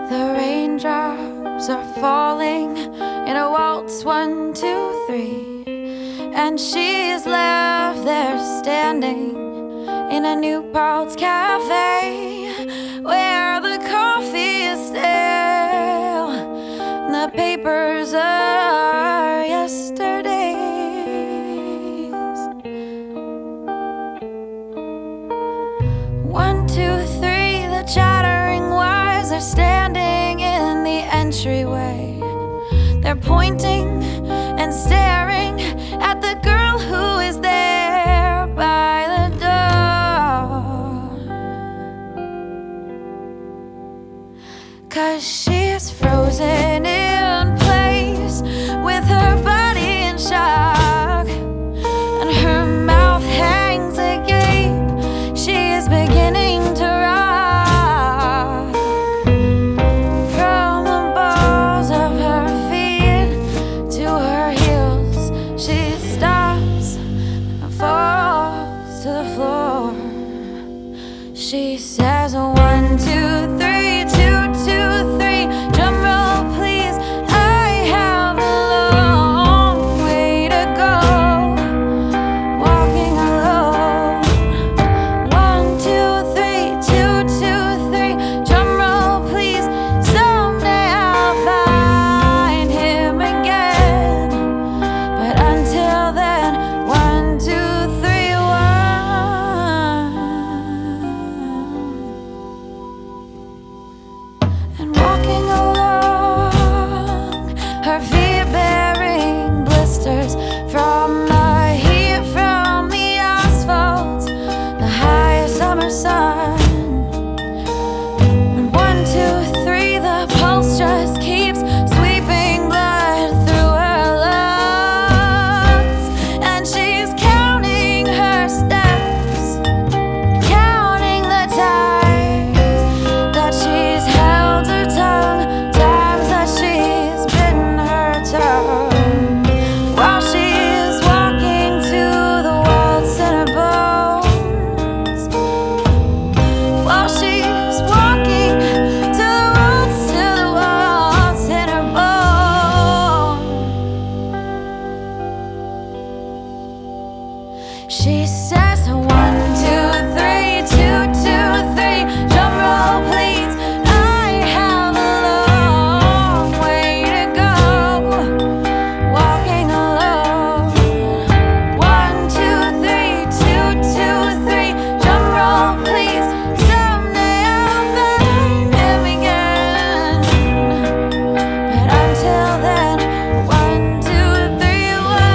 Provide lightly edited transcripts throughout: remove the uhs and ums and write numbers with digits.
The raindrops are falling in a waltz, 1, 2, 3, and she is left there standing in a New Paltz cafe where the coffee is stale and the papers are yesterday's. 1, 2, 3, the chattering wires are standing in the entryway. They're pointing and staring at the girl who is there by the door, 'cause she is frozen in place with her body in shock and her mouth hangs agape. She is beginning to rock from the balls of her feet to her heels. She stops and falls to the floor. She says, 1, 2, 3, 2, 2, 3. Drum roll, please. I have a long way to go, walking alone. 1, 2, 3, 2, 2, 3. Drum roll, please. Someday I'll find him again, but until then, 1, 2, 3, 1. And walking along, her feet bearing blisters from the heat from the asphalt, the high summer sun. And 1, 2, 3, the pulse just keeps sweeping blood through her lungs, and she's counting her steps, counting the times that she's held her tongue, times that she's bitten her tongue, while she's walking to the waltz in her bones, while she's walking to the waltz in her bones. She says, 1, 2, 3, 2, 2, 3. Drum roll, please. I have a long way to go, walking alone. 1, 2, 3, 2, 2, 3. Drum roll, please. Someday I'll find him again, but until then, 1, 2, 3,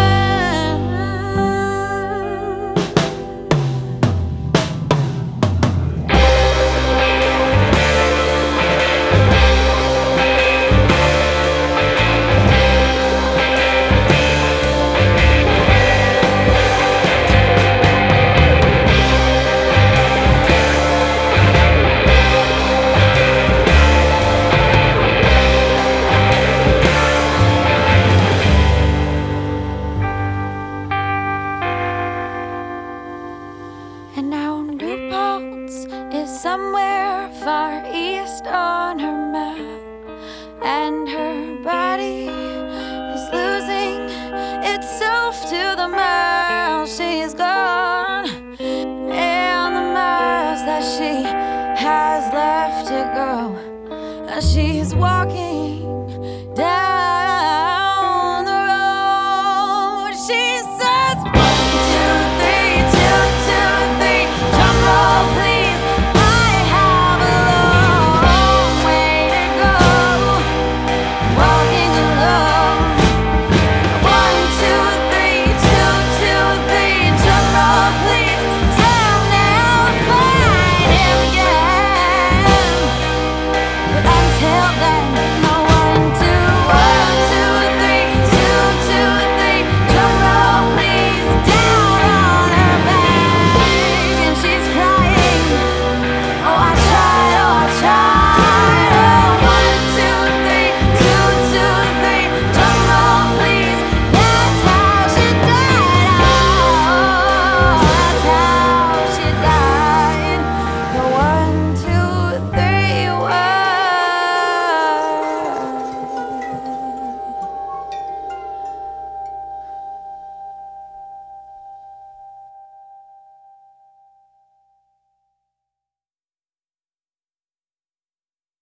1. And now New Paltz is somewhere far east on her map, and her body is losing itself to the miles she's gone, and the miles that she has left to go. As she's walking